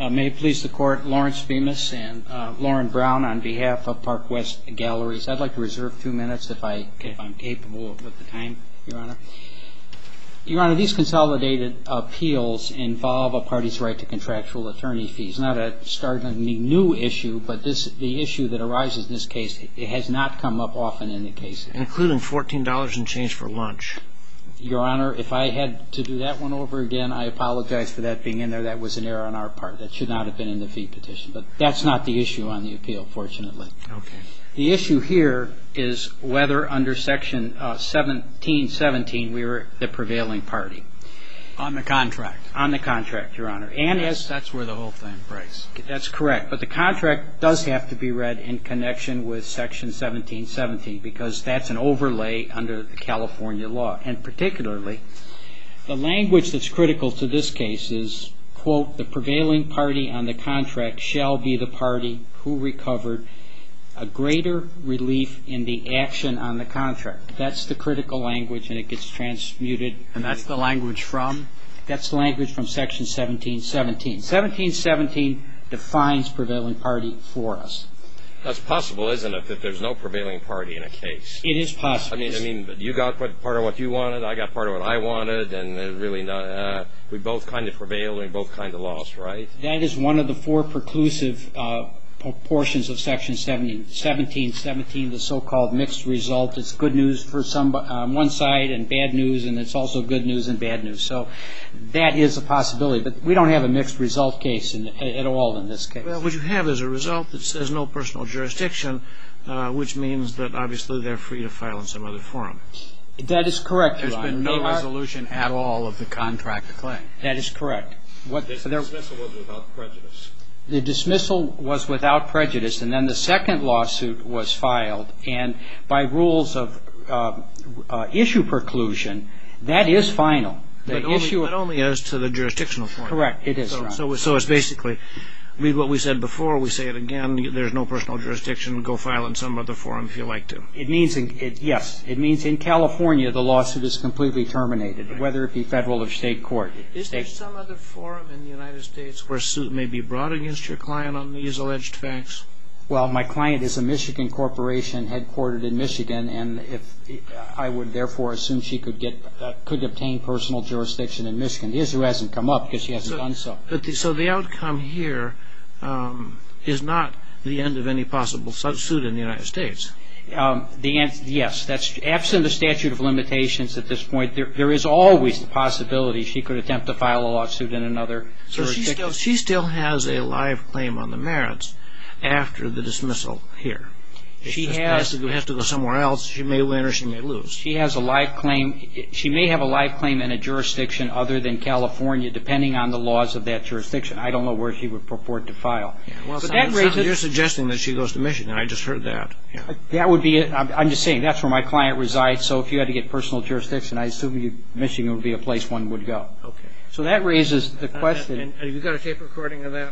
May it please the Court, Lawrence Bemis and Lauren Brown on behalf of Park West Galleries. I'd like to reserve 2 minutes if I'm capable with the time, Your Honor. Your Honor, these consolidated appeals involve a party's right to contractual attorney fees. Not a startlingly new issue, but the issue that arises in this case, it has not come up often in the case. Including $14 and change for lunch. Your Honor, if I had to do that one over again, I apologize for that being in there. That was an error on our part. That should not have been in the fee petition. But that's not the issue on the appeal, fortunately. Okay. The issue here is whether under Section 1717 we were the prevailing party. On the contract. On the contract, Your Honor. And that's where the whole thing breaks. That's correct. But the contract does have to be read in connection with Section 1717 because that's an overlay under the California law. And particularly, the language that's critical to this case is, quote, the prevailing party on the contract shall be the party who recovered a greater relief in the action on the contract. That's the critical language, and it gets transmuted. And that's the language from? That's the language from Section 1717. 1717 defines prevailing party for us. That's possible, isn't it, that there's no prevailing party in a case? It is possible. I mean, you got part of what you wanted, I got part of what I wanted, and there's really not, we both kind of prevailed and we both kind of lost, right? That is one of the four preclusive portions of Section 1717, the so-called mixed result. It's good news for one side and bad news, and it's also good news and bad news. So that is a possibility. But we don't have a mixed result case at all in this case. Well, what you have is a result that says no personal jurisdiction, which means that obviously they're free to file in some other forum. That is correct, Your There's Honor. been no resolution at all of the contract claim. That is correct. The dismissal was without prejudice. The dismissal was without prejudice, and then the second lawsuit was filed, and by rules of issue preclusion, that is final. But only as to the jurisdictional form. Correct, it is, Your Honor. So it's basically, read what we said before, we say it again, there's no personal jurisdiction, go file in some other forum if you like to. It means, yes, it means in California the lawsuit is completely terminated, whether it be federal or state court. Is there some other forum in the United States where a suit may be brought against your client on these alleged facts? Well, my client is a Michigan corporation headquartered in Michigan, and if I would therefore assume she could obtain personal jurisdiction in Michigan. The issue hasn't come up because she hasn't done so. So the outcome here is not the end of any possible suit in the United States. Yes, that's absent the statute of limitations at this point. There is always the possibility she could attempt to file a lawsuit in another jurisdiction. So she still has a live claim on the merits after the dismissal here. She has to go somewhere else. She may win or she may lose. She has a live claim. She may have a live claim in a jurisdiction other than California, depending on the laws of that jurisdiction. I don't know where she would purport to file. Yeah, well, you're suggesting that she goes to Michigan. I just heard that. Yeah. That would be it. I'm just saying that's where my client resides. So if you had to get personal jurisdiction, I assume Michigan would be a place one would go. Okay. So that raises the question. And have you got a tape recording of that?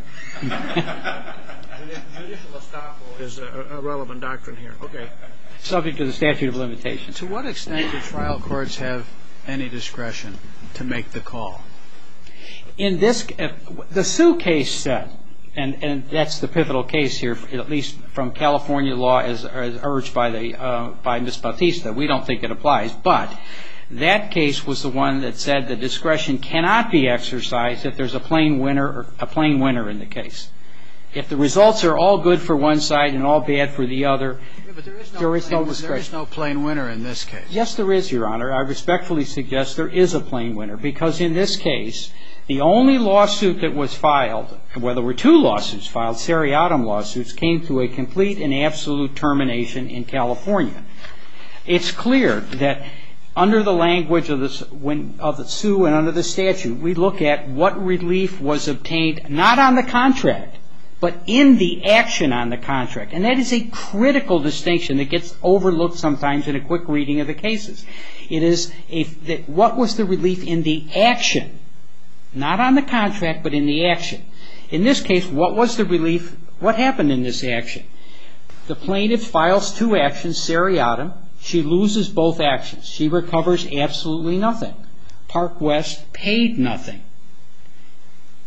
Judicial estoppel is a relevant doctrine here. Okay. Subject to the statute of limitations. To what extent do trial courts have any discretion to make the call? In this, the Sue case said, and that's the pivotal case here, at least from California law as urged by Ms. Bautista. We don't think it applies, but that case was the one that said the discretion cannot be exercised if there's a plain winner in the case. If the results are all good for one side and all bad for the other, there is no discretion. There is no plain winner in this case. Yes, there is, Your Honor. I respectfully suggest there is a plain winner because in this case, the only lawsuit that was filed, well, there were two lawsuits filed, seriatim lawsuits, came to a complete and absolute termination in California. It's clear that under the language of the Sue and under the statute, we look at what relief was obtained not on the contract, but in the action on the contract. And that is a critical distinction that gets overlooked sometimes in a quick reading of the cases. It is what was the relief in the action, not on the contract, but in the action. In this case, what was the relief? What happened in this action? The plaintiff files two actions, seriatim. She loses both actions. She recovers absolutely nothing. Park West paid nothing.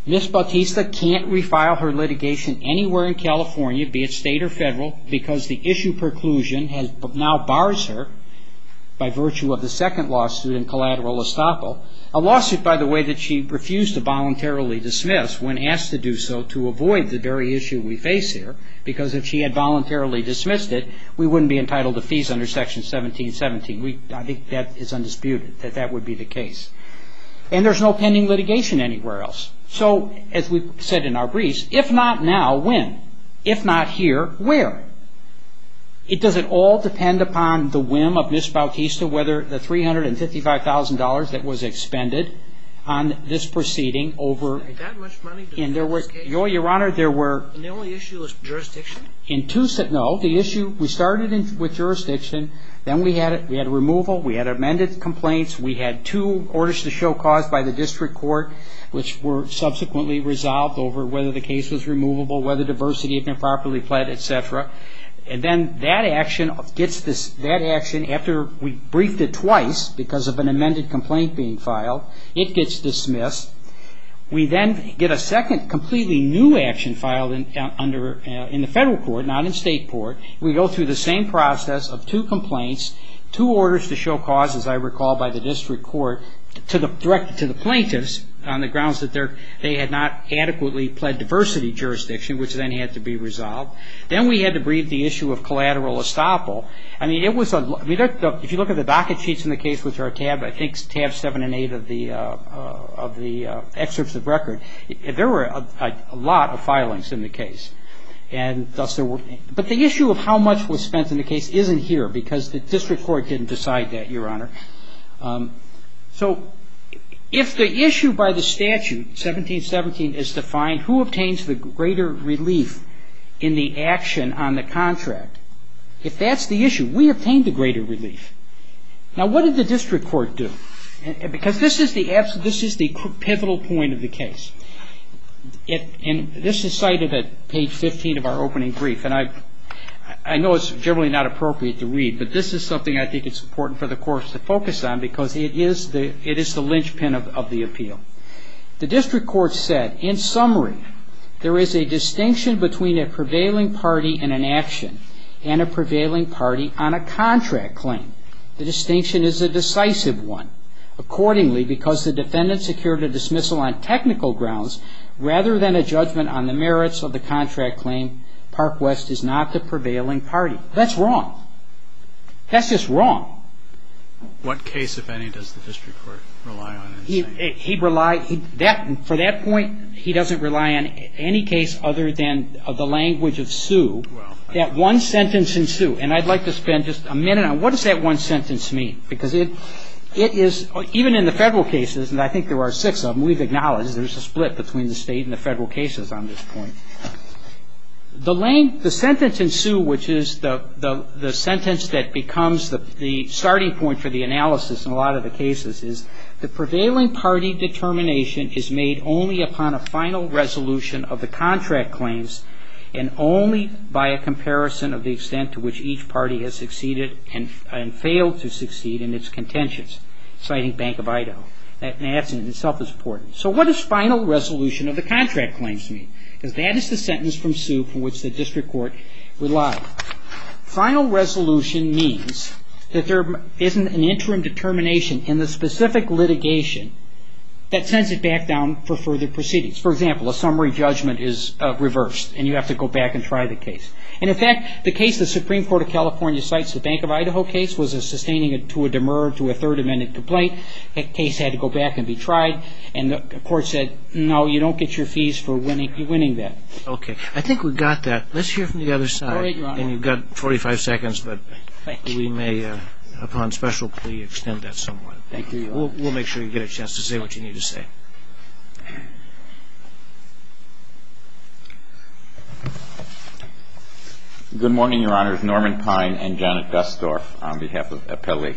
Ms. Bautista can't refile her litigation anywhere in California, be it state or federal, because the issue preclusion now bars her by virtue of the second lawsuit in collateral estoppel. A lawsuit, by the way, that she refused to voluntarily dismiss when asked to do so to avoid the very issue we face here, because if she had voluntarily dismissed it, we wouldn't be entitled to fees under Section 1717. I think that is undisputed, that would be the case. And there's no pending litigation anywhere else. So, as we said in our briefs, if not now, when? If not here, where? Does it all depend upon the whim of Ms. Bautista, whether the $355,000 that was expended on this proceeding over... That much money to this case? Your Honor, there were... And the only issue was jurisdiction? No, the issue, we started with jurisdiction, then we had a removal, we had amended complaints, we had 2 orders to show cause by the district court, which were subsequently resolved over whether the case was removable, whether diversity had been properly pled, etc. And then that action, after we briefed it twice because of an amended complaint being filed, it gets dismissed. We then get a second completely new action filed in the federal court, not in state court. We go through the same process of 2 complaints, 2 orders to show cause, as I recall, by the district court, directed to the plaintiffs on the grounds that they had not adequately pled diversity jurisdiction, which then had to be resolved. Then we had to brief the issue of collateral estoppel. I mean, if you look at the docket sheets in the case, which are tab 7 and 8 of the excerpts of record, there were a lot of filings in the case. And thus but the issue of how much was spent in the case isn't here because the district court didn't decide that, Your Honor. So if the issue by the statute, 1717, is to find who obtains the greater relief in the action on the contract, if that's the issue, we obtained the greater relief. Now, what did the district court do? Because this is the pivotal point of the case. And this is cited at page 15 of our opening brief. And I know it's generally not appropriate to read, but this is something I think it's important for the courts to focus on because it is the linchpin of the appeal. The district court said, in summary, there is a distinction between a prevailing party in an action and a prevailing party on a contract claim. The distinction is a decisive one. Accordingly, because the defendant secured a dismissal on technical grounds rather than a judgment on the merits of the contract claim, Park West is not the prevailing party. That's wrong. That's just wrong. What case, if any, does the district court rely on? For that point, he doesn't rely on any case other than the language of Sue. That one sentence in Sue. And I'd like to spend just a minute on what does that one sentence mean? Because it is, even in the federal cases, and I think there are 6 of them, we've acknowledged there's a split between the state and the federal cases on this point. The sentence in Sue, which is the sentence that becomes the starting point for the analysis in a lot of the cases, is the prevailing party determination is made only upon a final resolution of the contract claims and only by a comparison of the extent to which each party has succeeded and failed to succeed in its contentions, citing Bank of Idaho. That in itself is important. So what does final resolution of the contract claims mean? Because that is the sentence from Sue from which the district court relied. Final resolution means that there isn't an interim determination in the specific litigation that sends it back down for further proceedings. For example, a summary judgment is reversed, and you have to go back and try the case. And in fact, the case the Supreme Court of California cites, the Bank of Idaho case, was sustaining it to a demur to a third amended complaint. That case had to go back and be tried, and the court said, no, you don't get your fees for winning that. Okay. I think we got that. Let's hear from the other side. All right, Your Honor. And you've got 45 seconds, but we may, upon special plea, extend that somewhat. Thank you, Your Honor. We'll make sure you get a chance to say what you need to say. Good morning, Your Honors. Norman Pine and Janet Gusdorf on behalf of Appellee.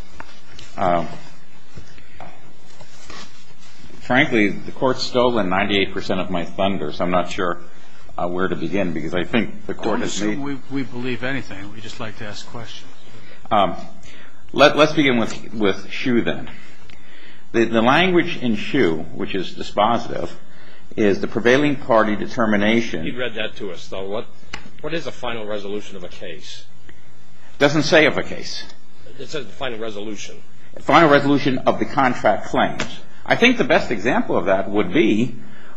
Frankly, the court's stolen 98% of my thunder, so I'm not sure where to begin because I think the court has made... Don't assume we believe anything. We just like to ask questions. Let's begin with Shue then. The language in Shue, which is dispositive, is the prevailing party determination. You read that to us, though. What is a final resolution of a case? Doesn't say of a case. It says the final resolution. Final resolution of the contract claims. I think the best example of that would be,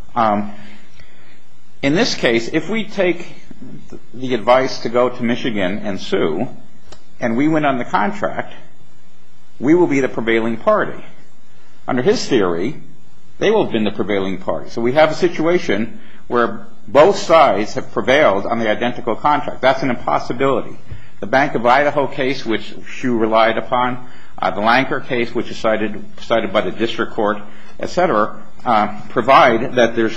in this case, if we take the advice to go to Michigan and sue, and we win on the contract, we will be the prevailing party. Under his theory, they will have been the prevailing party. So we have a situation where both sides have prevailed on the identical contract. That's an impossibility. The Bank of Idaho case, which Hsu relied upon, the Lanker case, which is cited by the district court, etc., provide that there's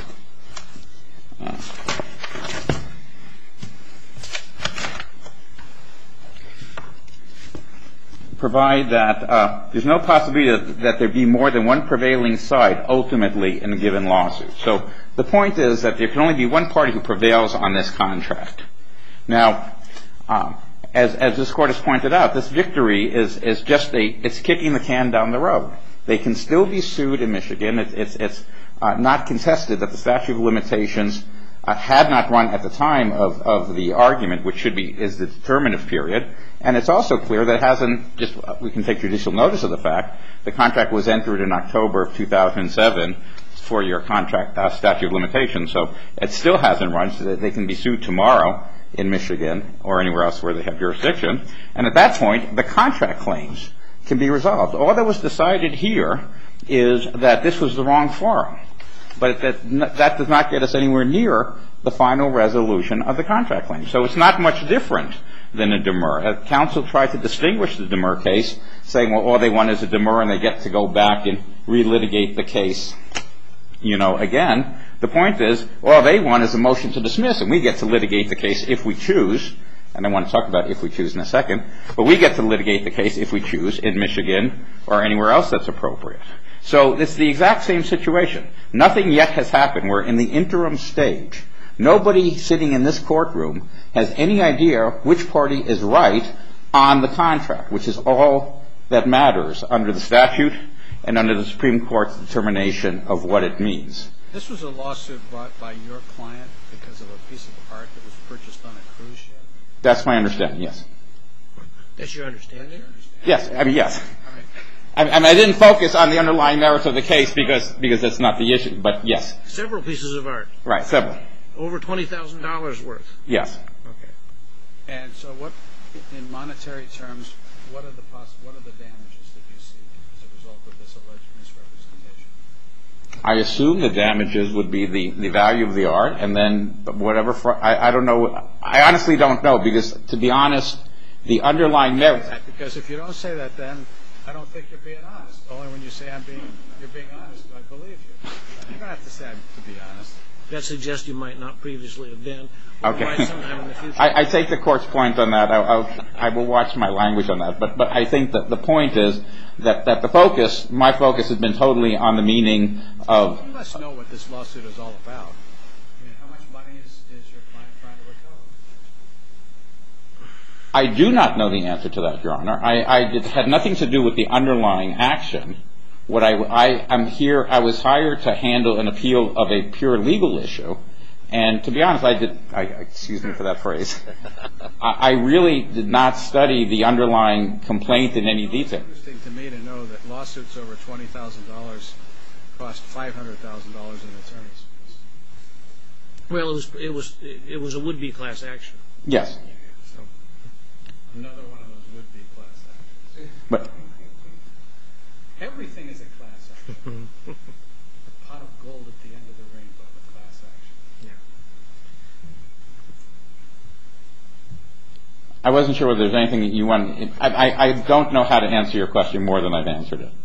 there's no possibility that there be more than one prevailing side ultimately in a given lawsuit. So the point is that there can only be one party who prevails on this contract. Now, as this court has pointed out, this victory is just it's kicking the can down the road. They can still be sued in Michigan. It's not contested that the statute of limitations had not run at the time of the argument, which is the determinative period. And it's also clear that it hasn't we can take judicial notice of the fact the contract was entered in October of 2007, 4-year contract statute of limitations. So it still hasn't run, so that they can be sued tomorrow in Michigan or anywhere else where they have jurisdiction. And at that point, the contract claims can be resolved. All that was decided here is that this was the wrong forum. But that does not get us anywhere near the final resolution of the contract claim. So it's not much different than a demur. Counsel tried to distinguish the demur case, saying, well, all they want is a demur and they get to go back and relitigate the case, again. The point is, all they want is a motion to dismiss, and we get to litigate the case if we choose. And I want to talk about if we choose in a second. But we get to litigate the case if we choose in Michigan or anywhere else that's appropriate. So it's the exact same situation. Nothing yet has happened. We're in the interim stage. Nobody sitting in this courtroom has any idea which party is right on the contract, which is all that matters under the statute and under the Supreme Court's determination of what it means. This was a lawsuit brought by your client because of a piece of art that was purchased on a cruise ship? That's my understanding, yes. That's your understanding? Yes, yes. I didn't focus on the underlying merits of the case because that's not the issue, but yes. Several pieces of art. Right, several. Over $20,000 worth. Yes. Okay. And so what, in monetary terms, what are the damages that you see as a result of this alleged misrepresentation? I assume the damages would be the value of the art, and then whatever. I don't know. I honestly don't know because, to be honest, the underlying merits. Because if you don't say that, then I don't think you're being honest. Only when you say you're being honest do I believe you. You don't have to say to be honest. That suggests you might not previously have been. Okay. Sometime in the future. I take the court's point on that. I will watch my language on that. But I think that the point is that my focus has been totally on the meaning of. You must know what this lawsuit is all about. I mean, how much money is your client trying to recover? I do not know the answer to that, Your Honor. It had nothing to do with the underlying action. What I was hired to handle an appeal of a pure legal issue, and to be honest, excuse me for that phrase, I really did not study the underlying complaint in any detail. It's interesting to me to know that lawsuits over $20,000 cost $500,000 in attorney's fees. Well, it was a would-be class action. Yes. So another one of those would-be class actions. But everything is a class action. A pot of gold at the end of the rainbow, a class action. Yeah. I wasn't sure whether there's anything that you want. I don't know how to answer your question more than I've answered it.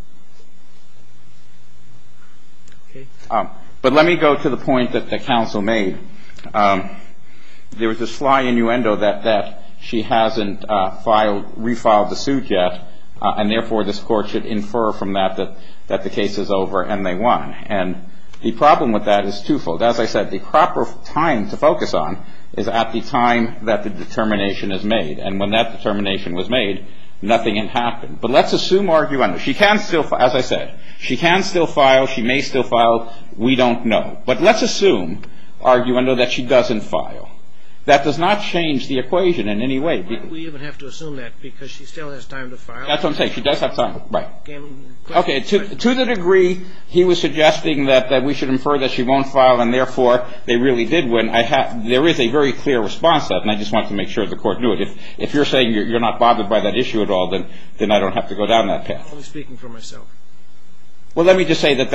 Okay. But let me go to the point that the counsel made. There was a sly innuendo that she hasn't refiled the suit yet, and therefore this court should infer from that the case is over and they won. And the problem with that is twofold. As I said, the proper time to focus on is at the time that the determination is made. And when that determination was made, nothing had happened. But let's assume arguendo. She can still, as I said, she can still file, she may still file, we don't know. But let's assume arguendo that she doesn't file. That does not change the equation in any way. We even have to assume that because she still has time to file. That's what I'm saying. She does have time. Right. Okay, to the degree he was suggesting that we should infer that she won't file and therefore they really did win, there is a very clear response to that, and I just want to make sure the court knew it. If you're saying you're not bothered by that issue at all, then I don't have to go down that path. I'm only speaking for myself. Well, let me just say that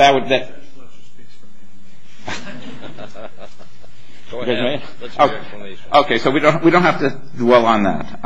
Go ahead. Let's hear your explanation. Okay, so we don't have to dwell on that.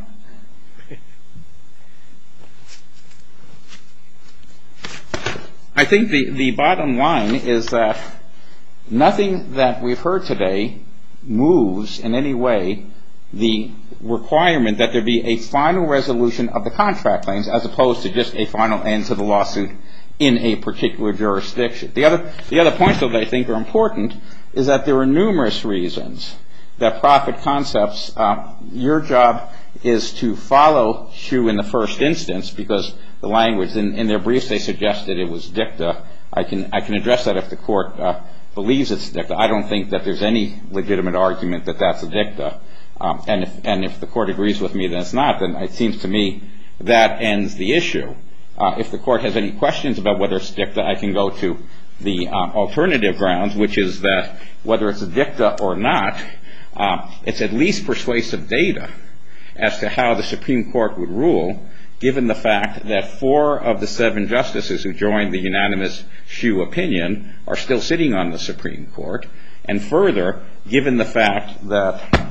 I think the bottom line is that nothing that we've heard today moves in any way the requirement that there be a final resolution of the contract claims as opposed to just a final end to the lawsuit in a particular jurisdiction. The other points that I think are important is that there are numerous reasons that Profit Concepts, your job is to follow Hsu in the first instance because the language in their briefs they suggested it was dicta. I can address that if the court believes it's dicta. I don't think that there's any legitimate argument that that's a dicta. And if the court agrees with me that it's not, then it seems to me that ends the issue. If the court has any questions about whether it's dicta, I can go to the alternative grounds, which is that whether it's a dicta or not, it's at least persuasive data as to how the Supreme Court would rule, given the fact that 4 of the 7 justices who joined the unanimous Hsu opinion are still sitting on the Supreme Court, and further, given the fact that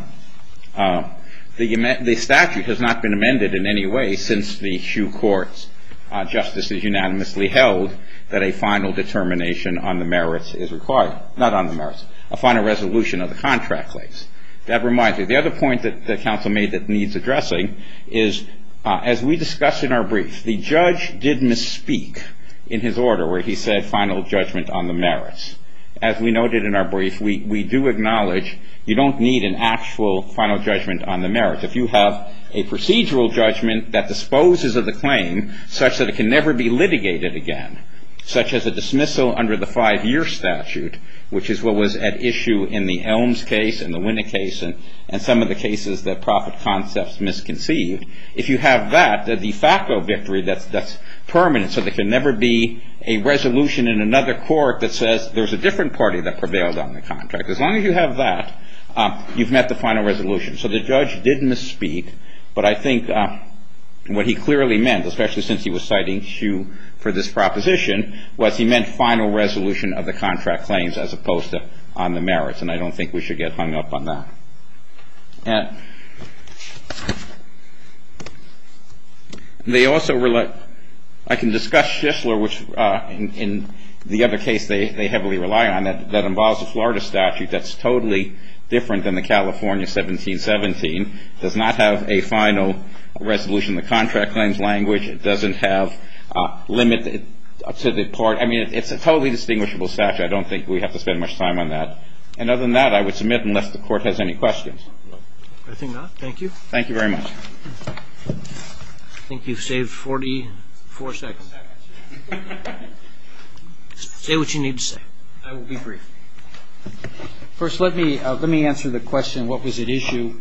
the statute has not been amended in any way since the Hsu court's justices unanimously held that a final determination on the merits is required. Not on the merits, a final resolution of the contract claims. That reminds me, the other point that the counsel made that needs addressing is, as we discussed in our brief, the judge did misspeak in his order where he said final judgment on the merits. As we noted in our brief, we do acknowledge you don't need an actual final judgment on the merits. If you have a procedural judgment that disposes of the claim such that it can never be litigated again, such as a dismissal under the 5-year statute, which is what was at issue in the Elms case and the Winnick case and some of the cases that Profit Concepts misconceived, if you have that, the de facto victory that's permanent, so there can never be a resolution in another court that says there's a different party that prevailed on the contract. As long as you have that, you've met the final resolution. So the judge did misspeak, but I think what he clearly meant, especially since he was citing Hsu for this proposition, was he meant final resolution of the contract claims as opposed to on the merits, and I don't think we should get hung up on that. And they also I can discuss Schisler, which in the other case they heavily rely on, that involves a Florida statute that's totally different than the California 1717, does not have a final resolution of the contract claims language. It doesn't have limit to the part. I mean, it's a totally distinguishable statute. I don't think we have to spend much time on that. And other than that, I would submit unless the court has any questions. I think not. Thank you. Thank you very much. I think you've saved 44 seconds. Say what you need to say. I will be brief. First, let me answer the question, what was at issue?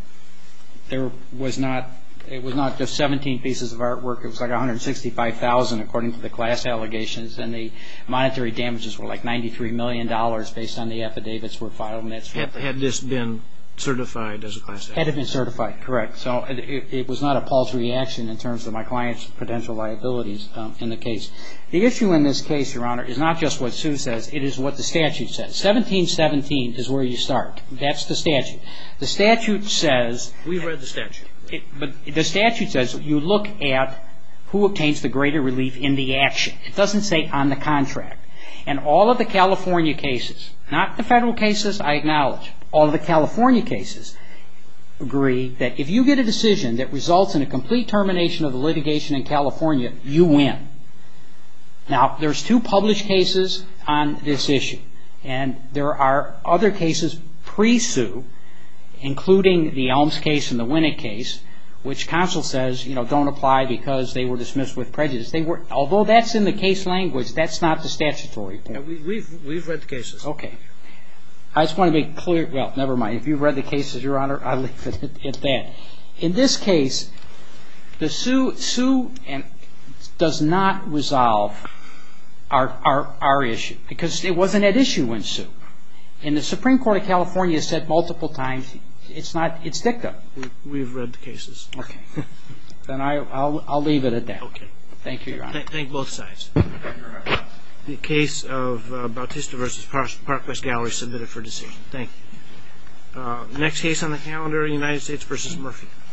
It was not just 17 pieces of artwork. It was like 165,000 according to the class allegations, and the monetary damages were like $93 million based on the affidavits were filed. And that's had this been certified as a class action? Had it been certified, correct. So it was not a paltry action in terms of my client's potential liabilities in the case. The issue in this case, Your Honor, is not just what Sue says. It is what the statute says. 1717 is where you start. That's the statute. The statute says... We've read the statute. But the statute says you look at who obtains the greater relief in the action. It doesn't say on the contract. And all of the California cases, not the federal cases, I acknowledge, all of the California cases agree that if you get a decision that results in a complete termination of the litigation in California, you win. Now, there's 2 published cases on this issue. And there are other cases pre-Sue, including the Elms case and the Winnick case, which counsel says, don't apply because they were dismissed with prejudice. Although that's in the case language, that's not the statutory point. We've read the cases. Okay. I just want to make clear, well, never mind. If you've read the cases, Your Honor, I'll leave it at that. In this case, the sue does not resolve our issue because it wasn't at issue in sue. And the Supreme Court of California said multiple times it's dicta. We've read the cases. Okay. Then I'll leave it at that. Okay. Thank you, Your Honor. Thank both sides. The case of Bautista versus Park West Gallery submitted for decision. Thank you. Next case on the calendar, United States versus Murphy.